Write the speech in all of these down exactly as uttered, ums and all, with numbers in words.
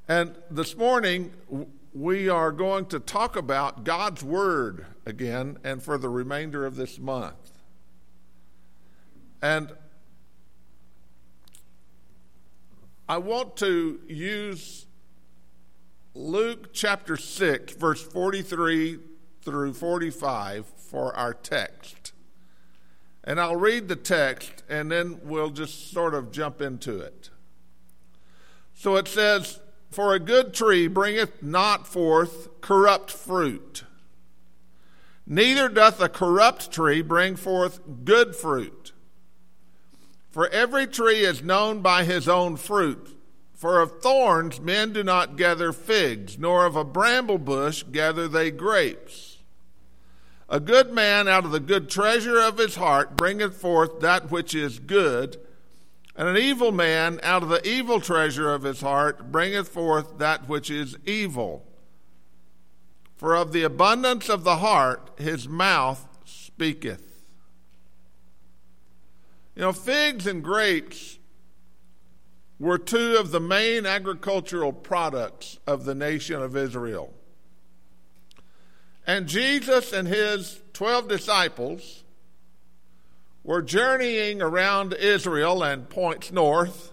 And this morning, we are going to talk about God's Word again and for the remainder of this month. And I want to use Luke chapter six, verse forty-three through forty-five for our text. And I'll read the text, and then we'll just sort of jump into it. So it says, "For a good tree bringeth not forth corrupt fruit, neither doth a corrupt tree bring forth good fruit. For every tree is known by his own fruit. For of thorns men do not gather figs, nor of a bramble bush gather they grapes. A good man out of the good treasure of his heart bringeth forth that which is good, and an evil man out of the evil treasure of his heart bringeth forth that which is evil. For of the abundance of the heart his mouth speaketh." You know, figs and grapes were two of the main agricultural products of the nation of Israel. And Jesus and his twelve disciples were journeying around Israel and points north,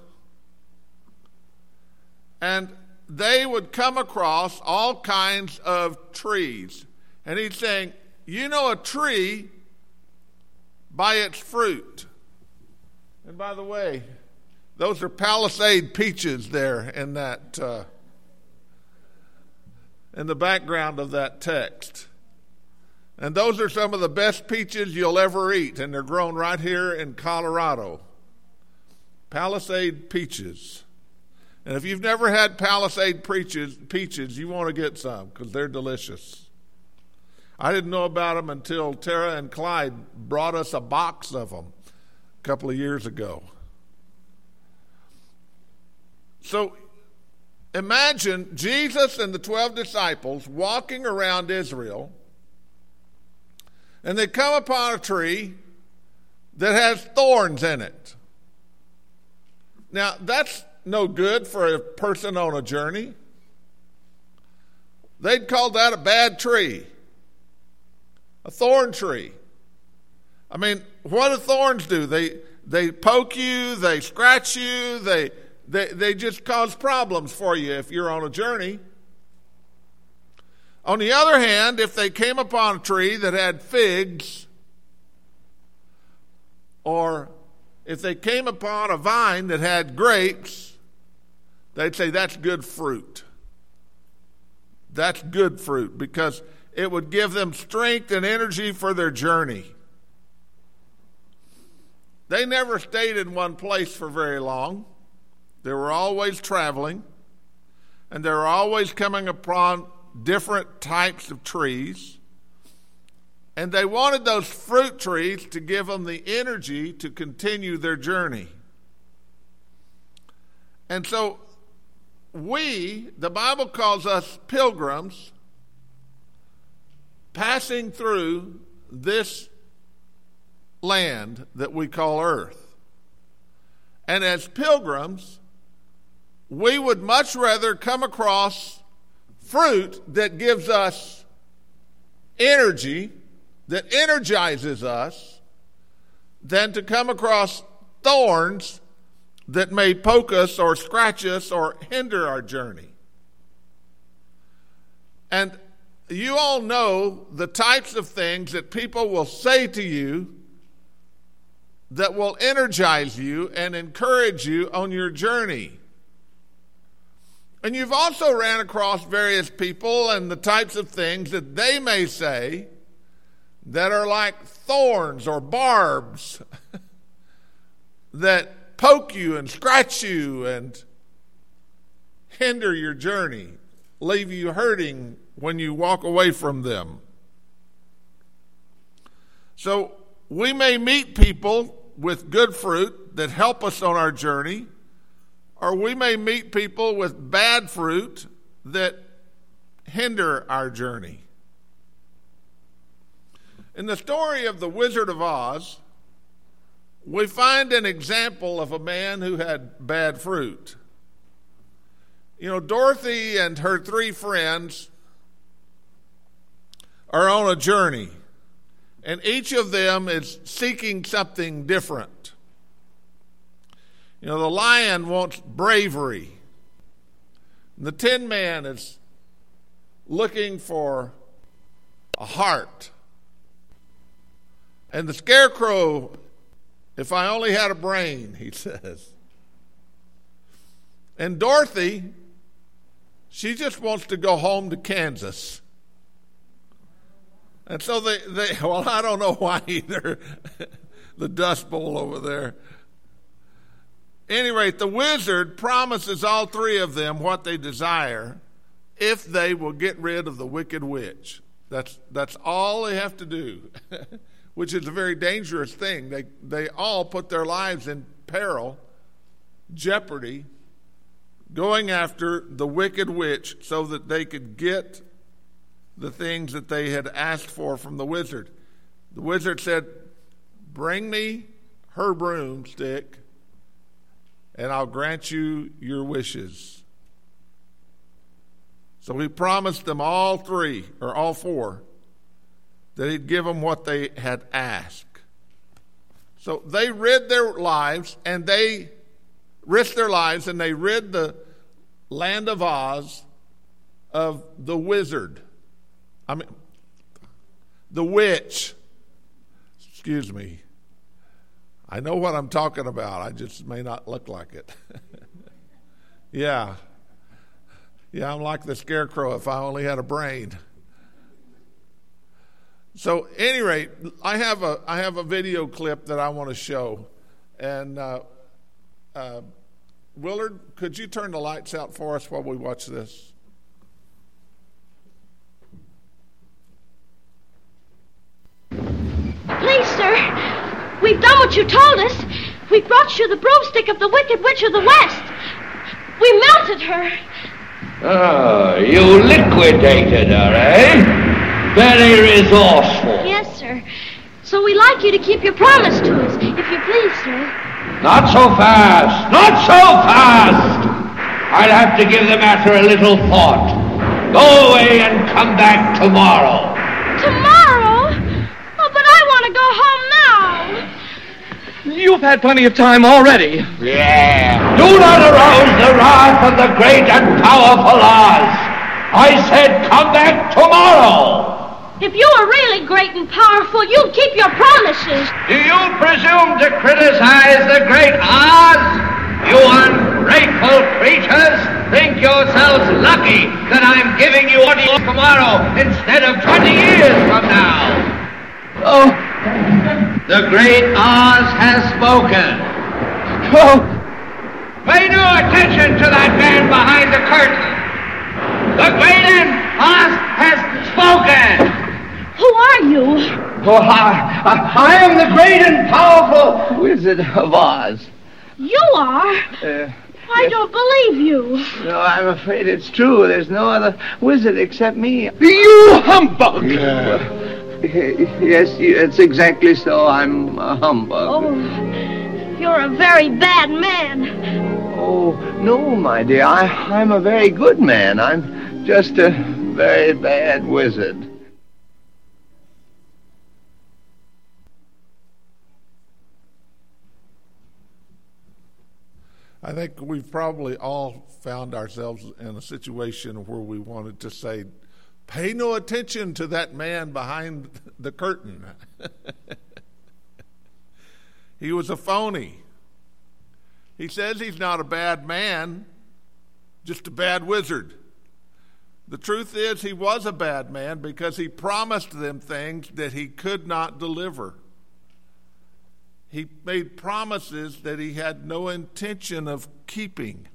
and they would come across all kinds of trees. And he's saying, you know a tree by its fruit. And by the way, those are Palisade peaches there in that uh, in the background of that text. And those are some of the best peaches you'll ever eat, and they're grown right here in Colorado. Palisade peaches. And if you've never had Palisade peaches, peaches, you want to get some because they're delicious. I didn't know about them until Tara and Clyde brought us a box of them a couple of years ago. So imagine Jesus and the twelve disciples walking around Israel, and they come upon a tree that has thorns in it. Now, that's no good for a person on a journey. They'd call that a bad tree, a thorn tree. I mean, what do thorns do? They they poke you, they scratch you, they they they just cause problems for you if you're on a journey. On the other hand, if they came upon a tree that had figs, or if they came upon a vine that had grapes, they'd say that's good fruit. That's good fruit because it would give them strength and energy for their journey. They never stayed in one place for very long. They were always traveling, and they were always coming upon different types of trees. And they wanted those fruit trees to give them the energy to continue their journey. And so we, the Bible calls us pilgrims, passing through this land that we call earth. And as pilgrims, we would much rather come across fruit that gives us energy, that energizes us, than to come across thorns that may poke us or scratch us or hinder our journey. And you all know the types of things that people will say to you that will energize you and encourage you on your journey. And you've also ran across various people and the types of things that they may say that are like thorns or barbs that poke you and scratch you and hinder your journey, leave you hurting when you walk away from them. So we may meet people with good fruit that help us on our journey, or we may meet people with bad fruit that hinder our journey. In the story of the Wizard of Oz, we find an example of a man who had bad fruit. You know, Dorothy and her three friends are on a journey, and each of them is seeking something different. You know, the lion wants bravery. The Tin Man is looking for a heart. And the Scarecrow, if I only had a brain, he says. And Dorothy, she just wants to go home to Kansas. And so they, they well, I don't know why either. The Dust Bowl over there. At any rate, the wizard promises all three of them what they desire if they will get rid of the wicked witch. That's that's all they have to do, which is a very dangerous thing. They they all put their lives in peril, jeopardy, going after the wicked witch so that they could get the things that they had asked for from the wizard. The wizard said, "Bring me her broomstick, and I'll grant you your wishes." So he promised them all three, or all four, that he'd give them what they had asked. So they rid their lives, and they risked their lives, and they rid the land of Oz of the wizard. I mean, the witch. Excuse me. I know what I'm talking about. I just may not look like it. Yeah. Yeah, I'm like the Scarecrow if I only had a brain. So, at any rate, I have a I have a video clip that I want to show, and uh, uh, Willard, could you turn the lights out for us while we watch this? Please, sir, we've done what you told us. We brought you the broomstick of the Wicked Witch of the West. We melted her. Oh, you liquidated her, eh? Very resourceful. Yes, sir. So we'd like you to keep your promise to us, if you please, sir. Not so fast. Not so fast. I'll have to give the matter a little thought. Go away and come back tomorrow. Tomorrow? Oh, but I want to go home now. You've had plenty of time already. Yeah. Do not arouse the wrath of the great and powerful Oz. I said come back tomorrow. If you were really great and powerful, you'd keep your promises. Do you presume to criticize the great Oz? You ungrateful creatures! Think yourselves lucky that I'm giving you what you tomorrow instead of twenty years from now. Oh. The great Oz has spoken. Oh. Pay no attention to that man behind the curtain. The great Oz has spoken. Who are you? Oh, I, I, I am the great and powerful Wizard of Oz. You are? Uh, I yes. don't believe you. No, I'm afraid it's true. There's no other wizard except me. You humbug! Yeah. Yes, it's exactly so. I'm a humbug. Oh, you're a very bad man. Oh, no, my dear. I, I'm a very good man. I'm just a very bad wizard. I think we've probably all found ourselves in a situation where we wanted to say, pay no attention to that man behind the curtain. He was a phony. He says he's not a bad man, just a bad wizard. The truth is he was a bad man because he promised them things that he could not deliver. He made promises that he had no intention of keeping.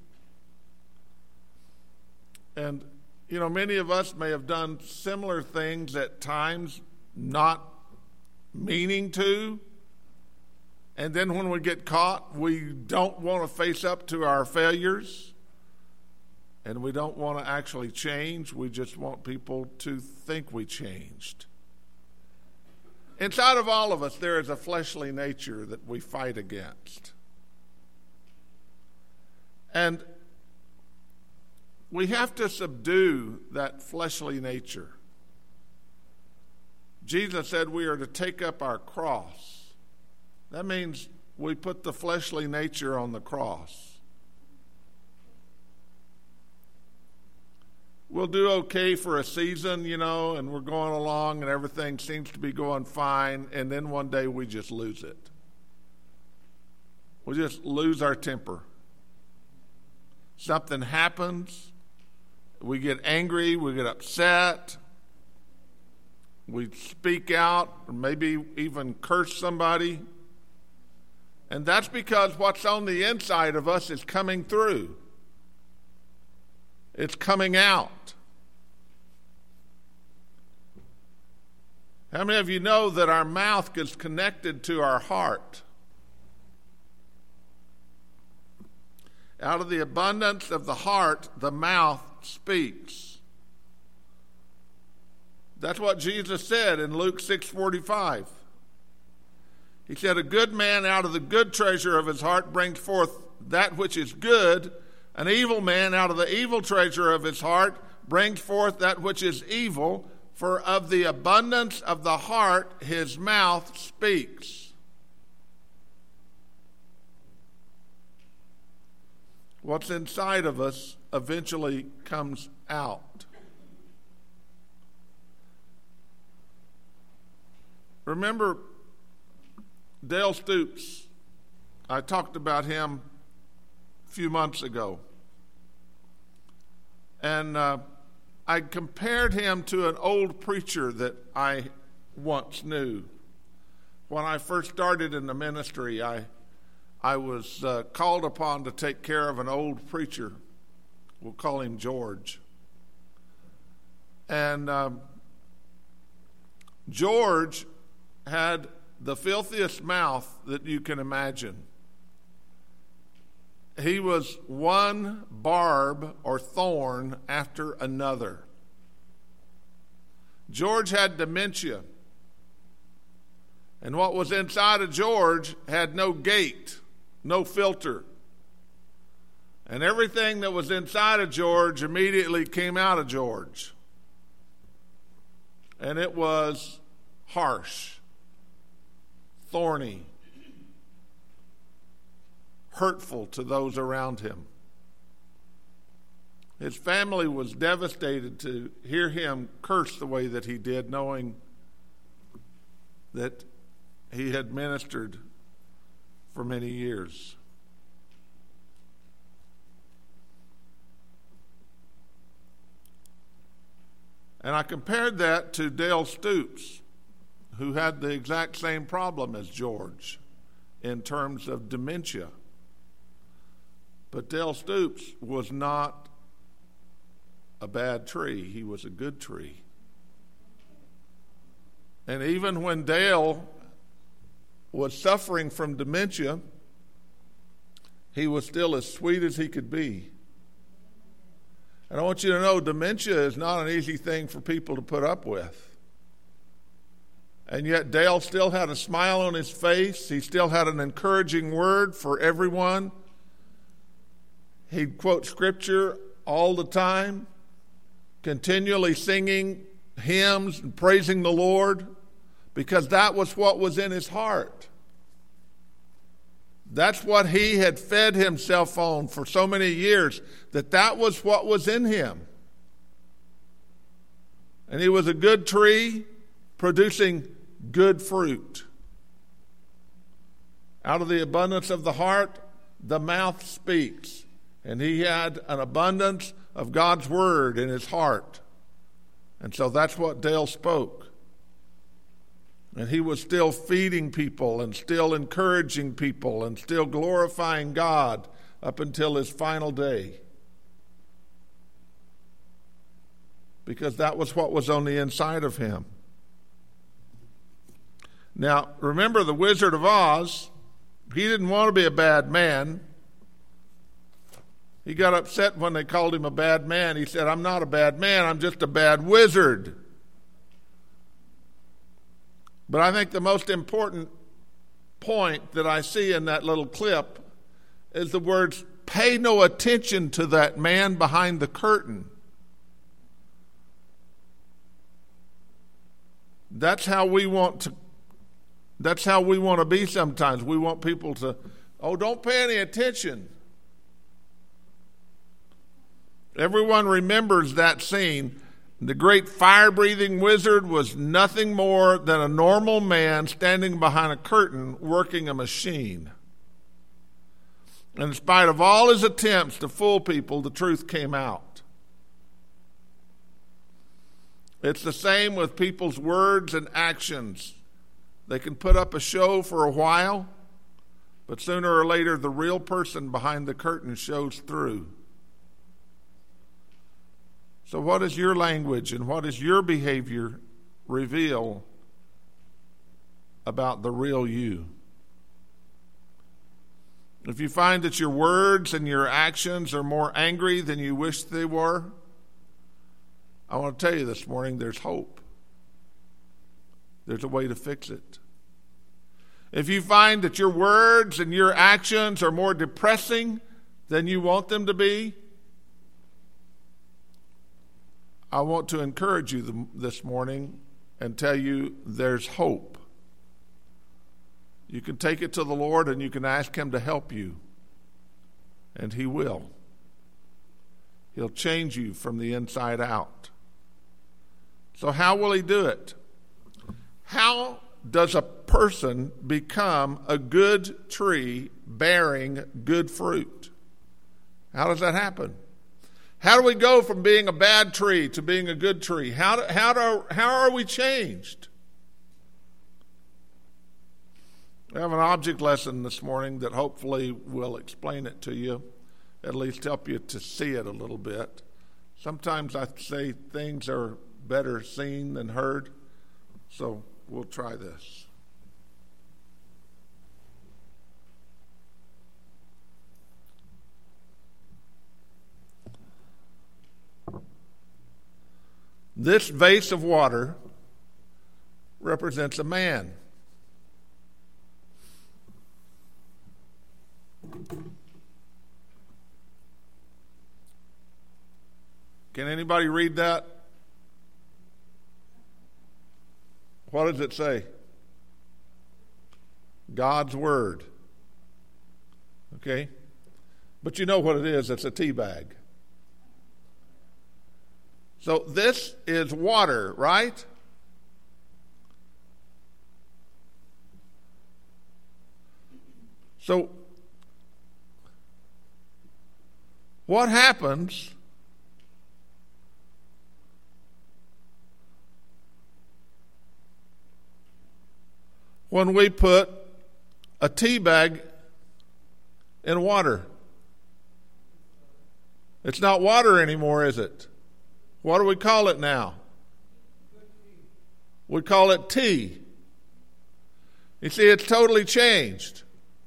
And, you know, many of us may have done similar things at times, not meaning to. And then when we get caught, we don't want to face up to our failures. And we don't want to actually change. We just want people to think we changed. Inside of all of us, there is a fleshly nature that we fight against. And we have to subdue that fleshly nature. Jesus said we are to take up our cross. That means we put the fleshly nature on the cross. We'll do okay for a season, you know, and we're going along and everything seems to be going fine, and then one day we just lose it. We just lose our temper. Something happens, we get angry, we get upset, we speak out, or maybe even curse somebody. And that's because what's on the inside of us is coming through. It's coming out. How many of you know that our mouth is connected to our heart? Out of the abundance of the heart, the mouth speaks. That's what Jesus said in Luke six forty-five. He said, a good man out of the good treasure of his heart brings forth that which is good. An evil man out of the evil treasure of his heart brings forth that which is evil. For of the abundance of the heart his mouth speaks. What's inside of us eventually comes out. Remember Dale Stoops? I talked about him a few months ago. And uh, I compared him to an old preacher that I once knew. When I first started in the ministry, I I was uh, called upon to take care of an old preacher. We'll call him George. And um, George had the filthiest mouth that you can imagine. He was one barb or thorn after another. George had dementia. And what was inside of George had no gate, no filter. And everything that was inside of George immediately came out of George. And it was harsh, thorny, hurtful to those around him. His family was devastated to hear him curse the way that he did, knowing that he had ministered for many years. And I compared that to Dale Stoops, who had the exact same problem as George in terms of dementia. But Dale Stoops was not a bad tree. He was a good tree. And even when Dale was suffering from dementia, he was still as sweet as he could be. And I want you to know, dementia is not an easy thing for people to put up with. And yet Dale still had a smile on his face. He still had an encouraging word for everyone. He'd quote scripture all the time, continually singing hymns and praising the Lord, because that was what was in his heart. That's what he had fed himself on for so many years, that that was what was in him. And he was a good tree producing good fruit. Out of the abundance of the heart, the mouth speaks. And he had an abundance of God's word in his heart. And so that's what Dale spoke. And he was still feeding people and still encouraging people and still glorifying God up until his final day. Because that was what was on the inside of him. Now, remember the Wizard of Oz, he didn't want to be a bad man. He got upset when they called him a bad man. He said, I'm not a bad man, I'm just a bad wizard. But I think the most important point that I see in that little clip is the words pay no attention to that man behind the curtain. That's how we want to that's how we want to be sometimes. We want people to, oh, don't pay any attention. Everyone remembers that scene. The great fire-breathing wizard was nothing more than a normal man standing behind a curtain working a machine. And in spite of all his attempts to fool people, the truth came out. It's the same with people's words and actions. They can put up a show for a while, but sooner or later the real person behind the curtain shows through. So what does your language and what does your behavior reveal about the real you? If you find that your words and your actions are more angry than you wish they were, I want to tell you this morning, there's hope. There's a way to fix it. If you find that your words and your actions are more depressing than you want them to be, I want to encourage you this morning and tell you there's hope. You can take it to the Lord and you can ask Him to help you, and He will. He'll change you from the inside out. So how will He do it? How does a person become a good tree bearing good fruit? How does that happen? How do we go from being a bad tree to being a good tree? How do, how do, how are we changed? We have an object lesson this morning that hopefully will explain it to you, at least help you to see it a little bit. Sometimes I say things are better seen than heard, so we'll try this. This vase of water represents a man. Can anybody read that? What does it say? God's Word. Okay? But you know what it is. It's a tea bag. So this is water, right? So what happens when we put a tea bag in water? It's not water anymore, is it? What do we call it now? We call it tea. You see, it's totally changed.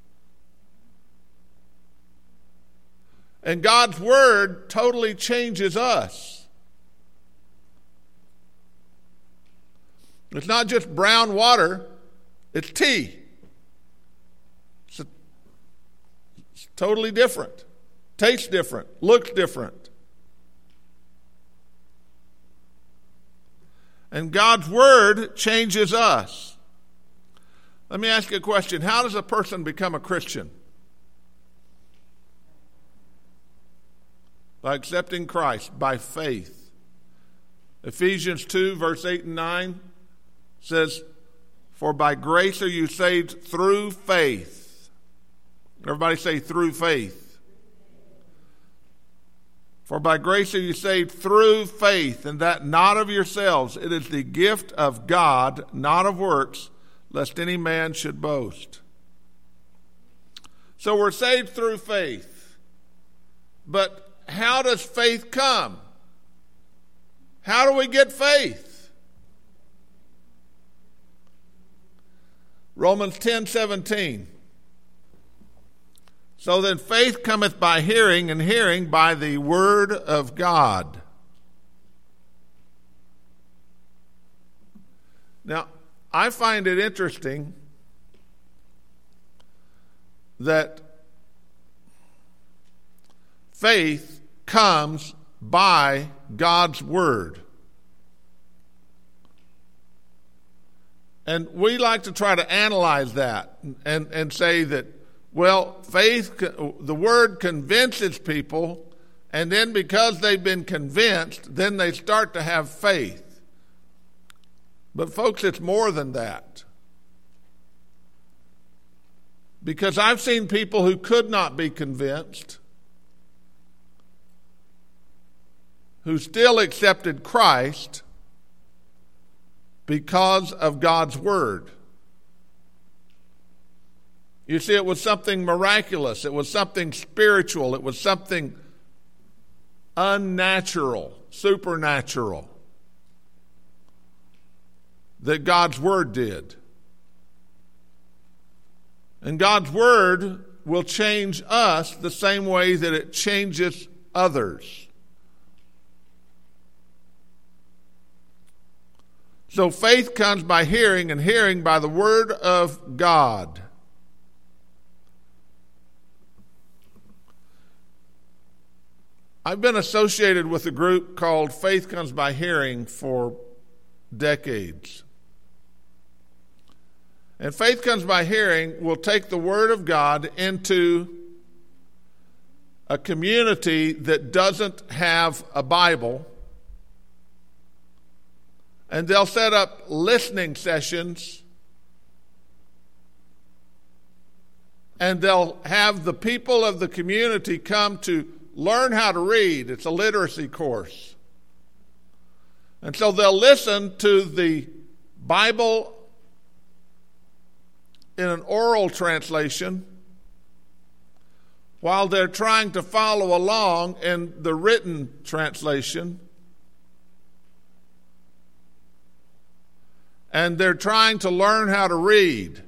And God's Word totally changes us. It's not just brown water, it's tea. It's, a, it's totally different. Tastes different, looks different. And God's Word changes us. Let me ask you a question. How does a person become a Christian? By accepting Christ, by faith. Ephesians two, verse eight and nine says, "For by grace are you saved through faith." Everybody say, through faith. For by grace are you saved through faith, and that not of yourselves. It is the gift of God, not of works, lest any man should boast. So we're saved through faith. But how does faith come? How do we get faith? Romans ten seventeen. So then faith cometh by hearing, and hearing by the word of God. Now, I find it interesting that faith comes by God's word. And we like to try to analyze that and, and say that, well, faith, the word convinces people, and then because they've been convinced, then they start to have faith. But folks, it's more than that. Because I've seen people who could not be convinced, who still accepted Christ because of God's word. You see, it was something miraculous. It was something spiritual. It was something unnatural, supernatural that God's word did. And God's word will change us the same way that it changes others. So faith comes by hearing, and hearing by the word of God. I've been associated with a group called Faith Comes by Hearing for decades. And Faith Comes by Hearing will take the Word of God into a community that doesn't have a Bible, and they'll set up listening sessions, and they'll have the people of the community come to learn how to read. It's a literacy course. And so they'll listen to the Bible in an oral translation while they're trying to follow along in the written translation. And they're trying to learn how to read.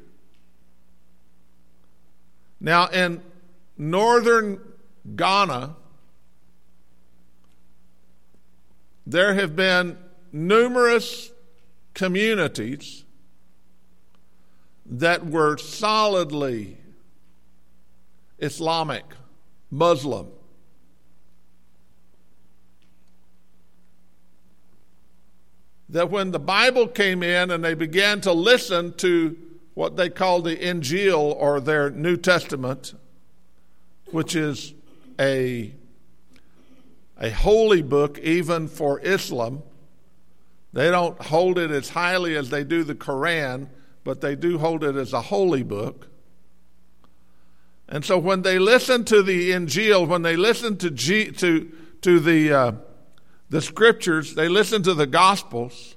Now, in northern Ghana, there have been numerous communities that were solidly Islamic, Muslim. That when the Bible came in and they began to listen to what they called the Injil, or their New Testament, which is a, a holy book even for Islam. They don't hold it as highly as they do the Quran, but they do hold it as a holy book. And so when they listen to the Injil, when they listen to G, to to the uh, the scriptures, they listen to the Gospels,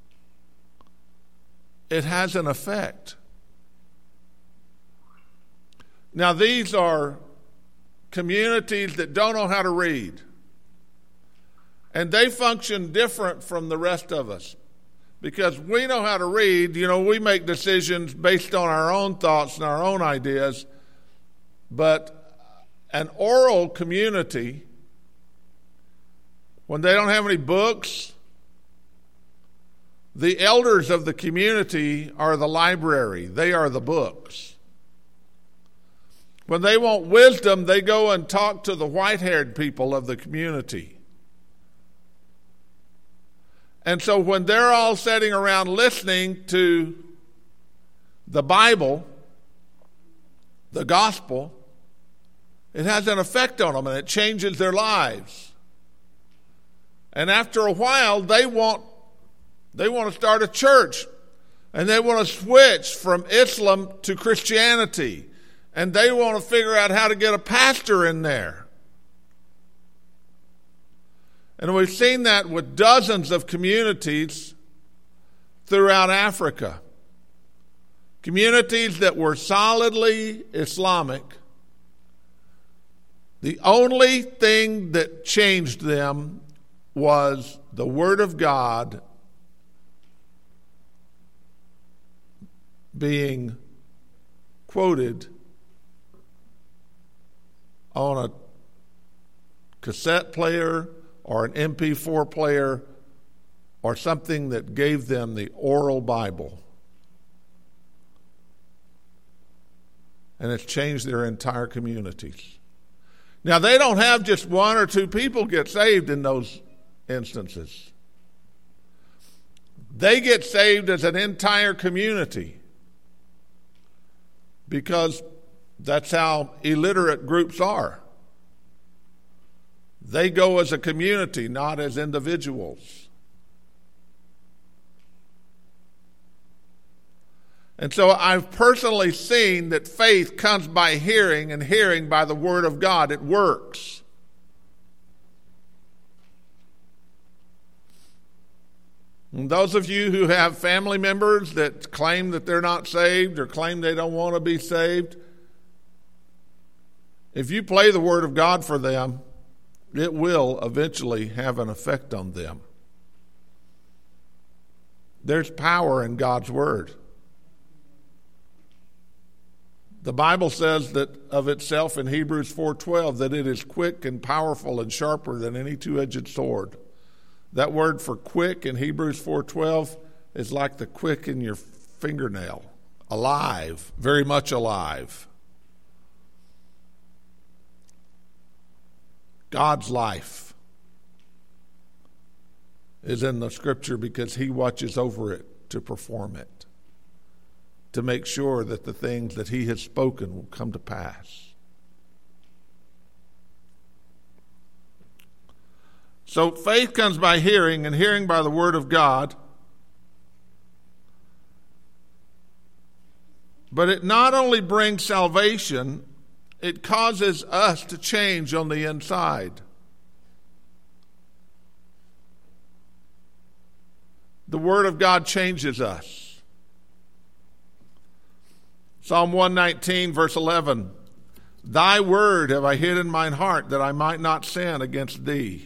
it has an effect. Now, these are communities that don't know how to read. And they function different from the rest of us. Because we know how to read, you know, we make decisions based on our own thoughts and our own ideas. But an oral community, when they don't have any books, the elders of the community are the library. They are the books. When they want wisdom, they go and talk to the white-haired people of the community. And so when they're all sitting around listening to the Bible, the gospel, it has an effect on them and it changes their lives. And after a while, they want they want to start a church, and they want to switch from Islam to Christianity. And they want to figure out how to get a pastor in there. And we've seen that with dozens of communities throughout Africa. Communities that were solidly Islamic. The only thing that changed them was the Word of God being quoted on a cassette player or an M P four player or something that gave them the oral Bible. And it's changed their entire communities. Now, they don't have just one or two people get saved in those instances. They get saved as an entire community, because that's how illiterate groups are. They go as a community, not as individuals. And so I've personally seen that faith comes by hearing, and hearing by the Word of God. It works. And those of you who have family members that claim that they're not saved or claim they don't want to be saved, if you play the Word of God for them, it will eventually have an effect on them. There's power in God's Word. The Bible says that of itself in Hebrews four twelve that it is quick and powerful and sharper than any two-edged sword. That word for quick in Hebrews four twelve is like the quick in your fingernail. Alive, very much alive. God's life is in the Scripture because He watches over it to perform it, to make sure that the things that He has spoken will come to pass. So faith comes by hearing, and hearing by the Word of God. But it not only brings salvation, it causes us to change on the inside. The Word of God changes us. Psalm one nineteen, verse eleven. Thy word have I hid in mine heart, that I might not sin against thee.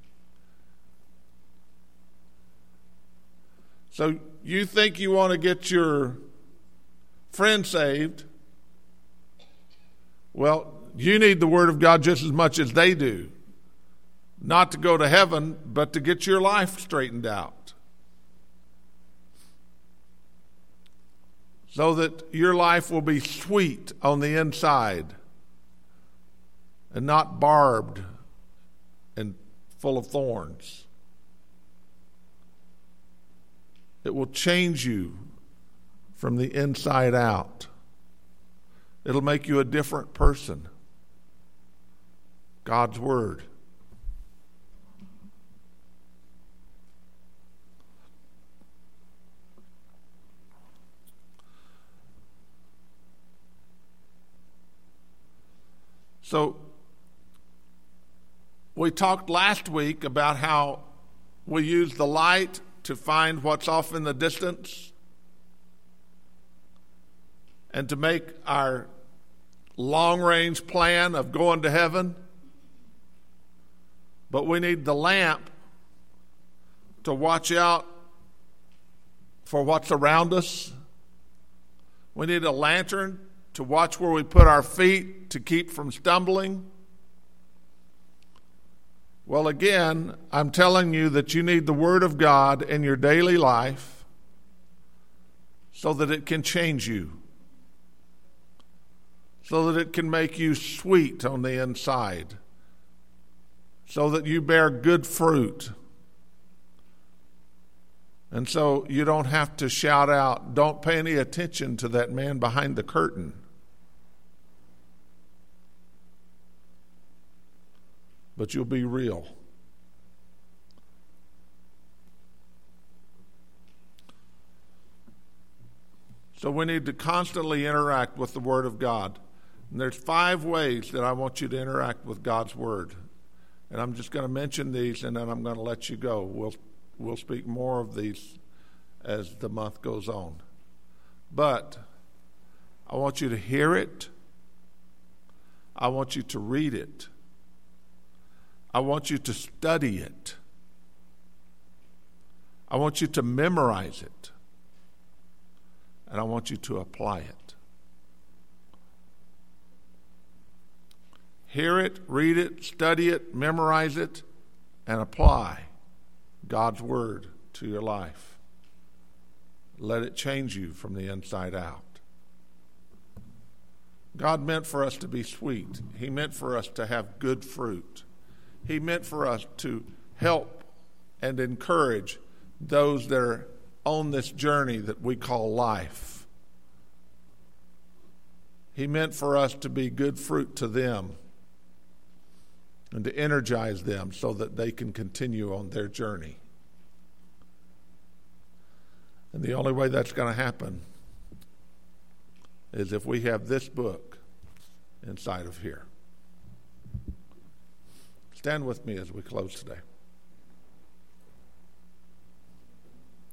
So you think you want to get your friend saved? Well, you need the Word of God just as much as they do. Not to go to heaven, but to get your life straightened out. So that your life will be sweet on the inside and not barbed and full of thorns. It will change you from the inside out. It'll make you a different person. God's Word. So, we talked last week about how we use the light to find what's off in the distance and to make our long-range plan of going to heaven. But we need the lamp to watch out for what's around us. We need a lantern to watch where we put our feet to keep from stumbling. Well, again, I'm telling you that you need the Word of God in your daily life so that it can change you, so that it can make you sweet on the inside, so that you bear good fruit. And so you don't have to shout out, don't pay any attention to that man behind the curtain. But you'll be real. So we need to constantly interact with the Word of God. And there's five ways that I want you to interact with God's Word. And I'm just going to mention these, and then I'm going to let you go. We'll, we'll speak more of these as the month goes on. But I want you to hear it. I want you to read it. I want you to study it. I want you to memorize it. And I want you to apply it. Hear it, read it, study it, memorize it, and apply God's Word to your life. Let it change you from the inside out. God meant for us to be sweet. He meant for us to have good fruit. He meant for us to help and encourage those that are on this journey that we call life. He meant for us to be good fruit to them and to energize them so that they can continue on their journey. And the only way that's going to happen is if we have this book inside of here. Stand with me as we close today.